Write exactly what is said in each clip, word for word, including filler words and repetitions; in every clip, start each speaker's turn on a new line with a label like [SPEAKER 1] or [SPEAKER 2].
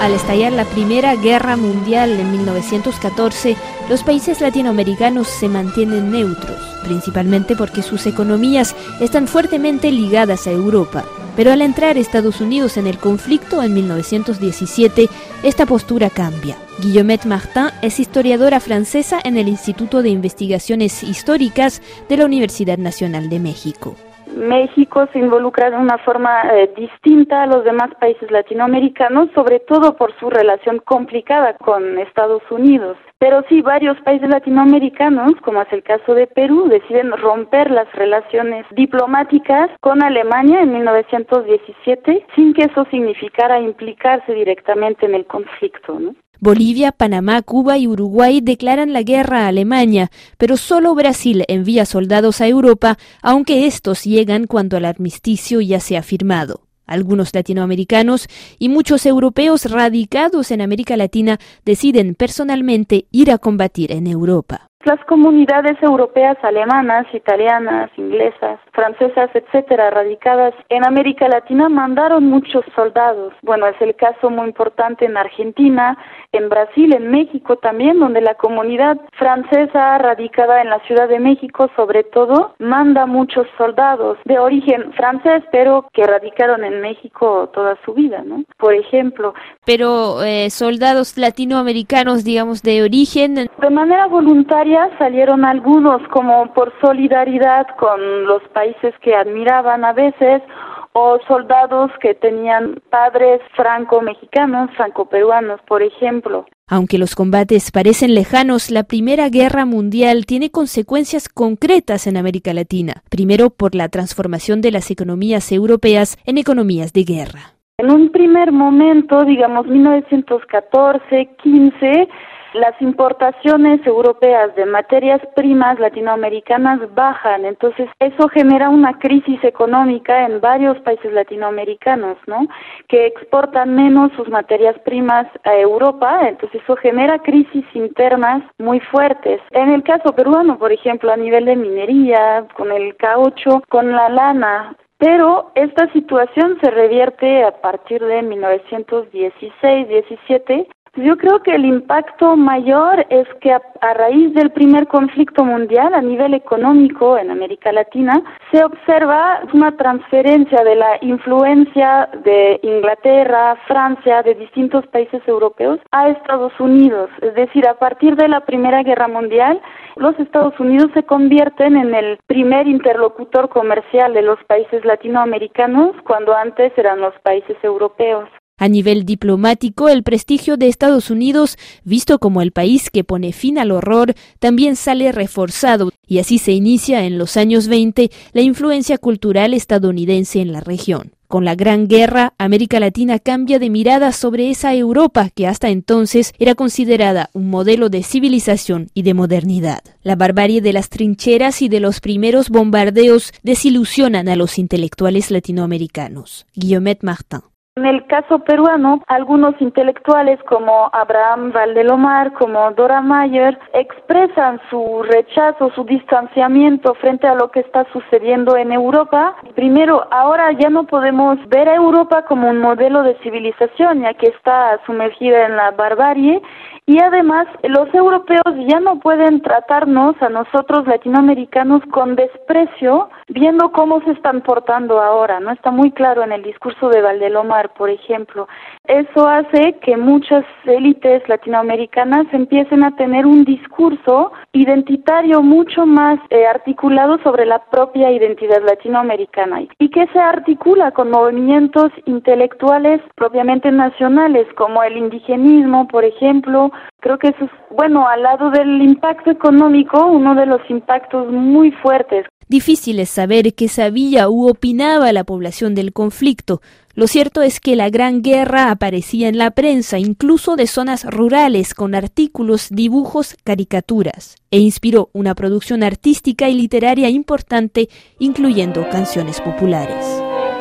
[SPEAKER 1] al estallar la Primera Guerra Mundial en mil novecientos catorce, los países latinoamericanos se mantienen neutros, principalmente porque sus economías están fuertemente ligadas a Europa. Pero al entrar Estados Unidos en el conflicto en mil novecientos diecisiete, esta postura cambia. Guillemette Martin es historiadora francesa en el Instituto de Investigaciones Históricas de la Universidad Nacional de México.
[SPEAKER 2] México se involucra de una forma eh, distinta a los demás países latinoamericanos, sobre todo por su relación complicada con Estados Unidos. Pero sí, varios países latinoamericanos, como es el caso de Perú, deciden romper las relaciones diplomáticas con Alemania en mil novecientos diecisiete, sin que eso significara implicarse directamente en el conflicto, ¿no?
[SPEAKER 1] Bolivia, Panamá, Cuba y Uruguay declaran la guerra a Alemania, pero solo Brasil envía soldados a Europa, aunque estos llegan cuando el armisticio ya se ha firmado. Algunos latinoamericanos y muchos europeos radicados en América Latina deciden personalmente ir a combatir en Europa.
[SPEAKER 2] Las comunidades europeas, alemanas, italianas, inglesas, francesas, etcétera, radicadas en América Latina, mandaron muchos soldados. Bueno, es el caso muy importante en Argentina, en Brasil, en México también, donde la comunidad francesa radicada en la Ciudad de México, sobre todo, manda muchos soldados de origen francés, pero que radicaron en México toda su vida, ¿no? Por ejemplo.
[SPEAKER 1] Pero eh, soldados latinoamericanos, digamos, de origen.
[SPEAKER 2] De manera voluntaria salieron algunos, como por solidaridad con los países que admiraban a veces, o soldados que tenían padres franco-mexicanos, franco-peruanos, por ejemplo.
[SPEAKER 1] Aunque los combates parecen lejanos, la Primera Guerra Mundial tiene consecuencias concretas en América Latina. Primero, por la transformación de las economías europeas en economías de guerra.
[SPEAKER 2] En un primer momento, digamos mil novecientos catorce, quince, las importaciones europeas de materias primas latinoamericanas bajan, entonces eso genera una crisis económica en varios países latinoamericanos, ¿no? Que exportan menos sus materias primas a Europa, entonces eso genera crisis internas muy fuertes. En el caso peruano, por ejemplo, a nivel de minería, con el caucho, con la lana. Pero esta situación se revierte a partir de mil novecientos dieciséis, diecisiete. Yo creo que el impacto mayor es que a, a raíz del primer conflicto mundial a nivel económico en América Latina se observa una transferencia de la influencia de Inglaterra, Francia, de distintos países europeos a Estados Unidos. Es decir, a partir de la Primera Guerra Mundial, los Estados Unidos se convierten en el primer interlocutor comercial de los países latinoamericanos, cuando antes eran los países europeos.
[SPEAKER 1] A nivel diplomático, el prestigio de Estados Unidos, visto como el país que pone fin al horror, también sale reforzado, y así se inicia en los años veinte la influencia cultural estadounidense en la región. Con la Gran Guerra, América Latina cambia de mirada sobre esa Europa que hasta entonces era considerada un modelo de civilización y de modernidad. La barbarie de las trincheras y de los primeros bombardeos desilusionan a los intelectuales latinoamericanos. Guillemette Martin.
[SPEAKER 2] En el caso peruano, algunos intelectuales como Abraham Valdelomar, como Dora Mayer, expresan su rechazo, su distanciamiento frente a lo que está sucediendo en Europa. Primero, ahora ya no podemos ver a Europa como un modelo de civilización, ya que está sumergida en la barbarie. Y además, los europeos ya no pueden tratarnos a nosotros latinoamericanos con desprecio, viendo cómo se están portando ahora, ¿no? Está muy claro en el discurso de Valdelomar, por ejemplo. Eso hace que muchas élites latinoamericanas empiecen a tener un discurso identitario mucho más eh, articulado sobre la propia identidad latinoamericana y que se articula con movimientos intelectuales propiamente nacionales, como el indigenismo, por ejemplo. Creo que eso es, bueno, al lado del impacto económico, uno de los impactos muy fuertes.
[SPEAKER 1] Difícil es saber qué sabía u opinaba la población del conflicto. Lo cierto es que la Gran Guerra aparecía en la prensa, incluso de zonas rurales, con artículos, dibujos, caricaturas, e inspiró una producción artística y literaria importante, incluyendo canciones populares.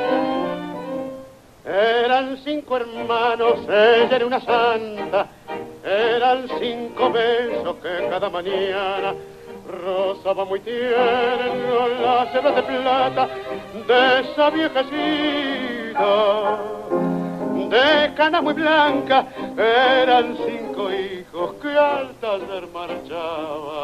[SPEAKER 3] Eran cinco hermanos, ella era una santa, eran cinco besos que cada mañana rozaba muy tierno las sedas de plata de esa viejecita. de cana muy blanca, eran cinco hijos que al taller marchaban.